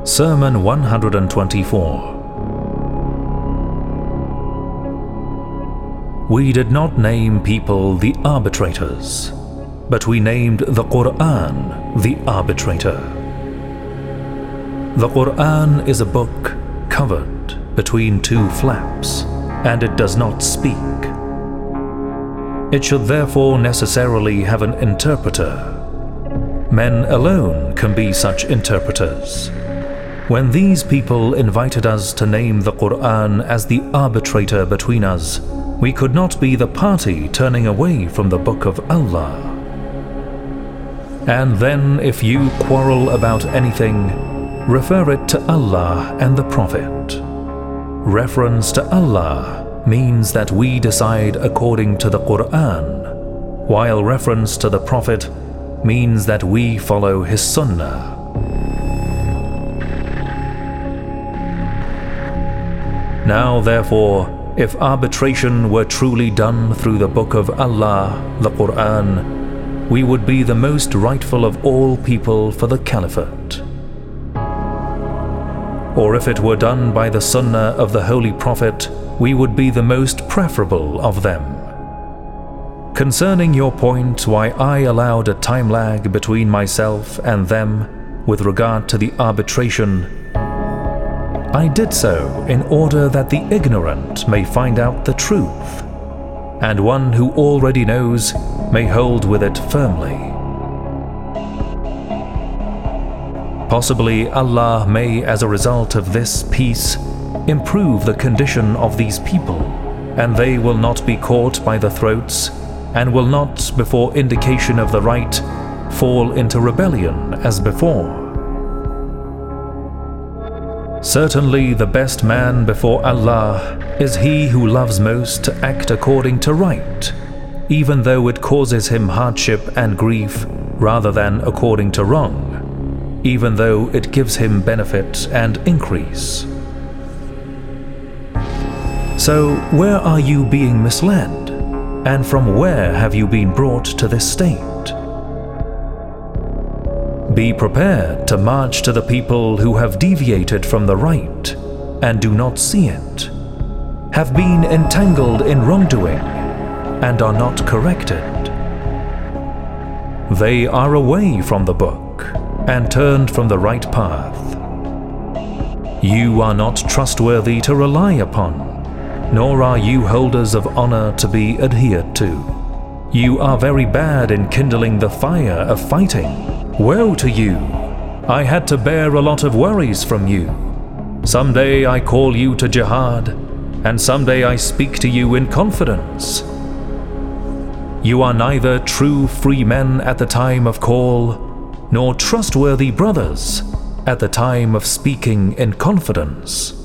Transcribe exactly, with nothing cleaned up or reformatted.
Sermon one hundred twenty-four. We did not name people the arbitrators, but we named the Quran the arbitrator. The Quran is a book covered between two flaps, and it does not speak. It should therefore necessarily have an interpreter. Men alone can be such interpreters. When these people invited us to name the Quran as the arbitrator between us, we could not be the party turning away from the Book of Allah. And then if you quarrel about anything, refer it to Allah and the Prophet. Reference to Allah means that we decide according to the Quran, while reference to the Prophet means that we follow his Sunnah. Now therefore, if arbitration were truly done through the Book of Allah, the Quran, we would be the most rightful of all people for the Caliphate. Or if it were done by the Sunnah of the Holy Prophet, we would be the most preferable of them. Concerning your point why I allowed a time lag between myself and them with regard to the arbitration, I did so in order that the ignorant may find out the truth, and one who already knows may hold with it firmly. Possibly Allah may, as a result of this peace, improve the condition of these people, and they will not be caught by the throats, and will not, before indication of the right, fall into rebellion as before. Certainly the best man before Allah is he who loves most to act according to right, even though it causes him hardship and grief, rather than according to wrong, even though it gives him benefit and increase. So where are you being misled, and from where have you been brought to this state? Be prepared to march to the people who have deviated from the right and do not see it, have been entangled in wrongdoing, and are not corrected. They are away from the book and turned from the right path. You are not trustworthy to rely upon, nor are you holders of honor to be adhered to. You are very bad in kindling the fire of fighting. Woe to you! I had to bear a lot of worries from you. Someday I call you to jihad, and someday I speak to you in confidence. You are neither true free men at the time of call, nor trustworthy brothers at the time of speaking in confidence.